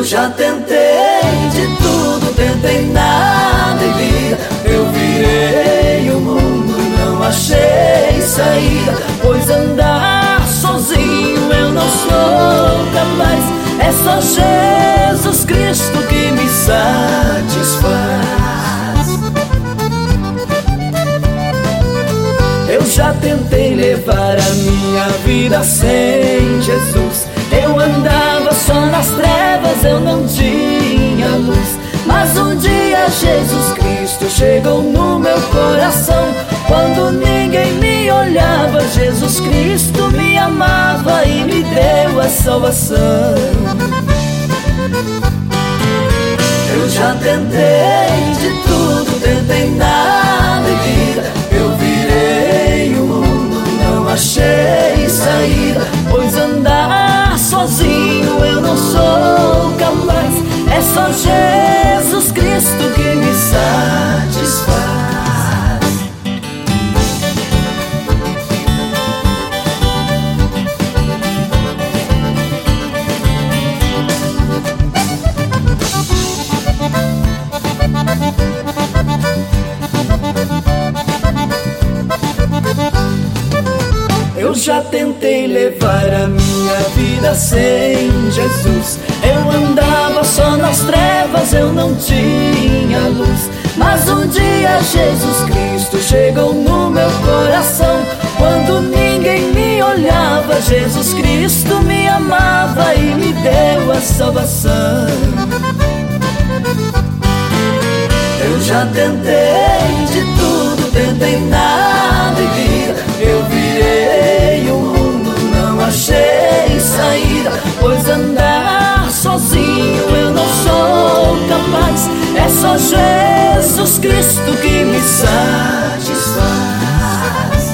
já tentei de tudo, tentei nada em vida. Eu virei o mundo, não achei saída, pois andar sozinho eu não sou capaz. É só Jesus Cristo que me satisfaz. Eu já tentei levar a minha vida sem Jesus. Eu andava só nas trevas, eu não tinha luz. Mas um dia Jesus Cristo chegou no meu coração. Quando ninguém me olhava, Jesus Cristo me amava e me deu a salvação. Eu já tentei de tudo, tentei nada em vida. Eu virei o mundo, não achei saída, pois andar sozinho eu não sou capaz. É só Jesus Cristo que me satisfaz. Eu já tentei levar a minha vida sem Jesus. Eu andava só nas trevas, eu não tinha luz. Mas um dia Jesus Cristo chegou no meu coração. Quando ninguém me olhava, Jesus Cristo me amava e me deu a salvação. Eu já tentei de tudo, tentei nada em vida. Eu virei o mundo, não achei saída, pois andar sozinho eu não sou capaz. É só Jesus Cristo que me satisfaz.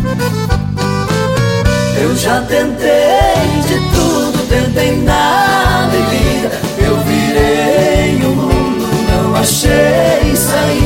Eu já tentei de tudo, tentei nada em vida. Eu virei o mundo, não achei saída,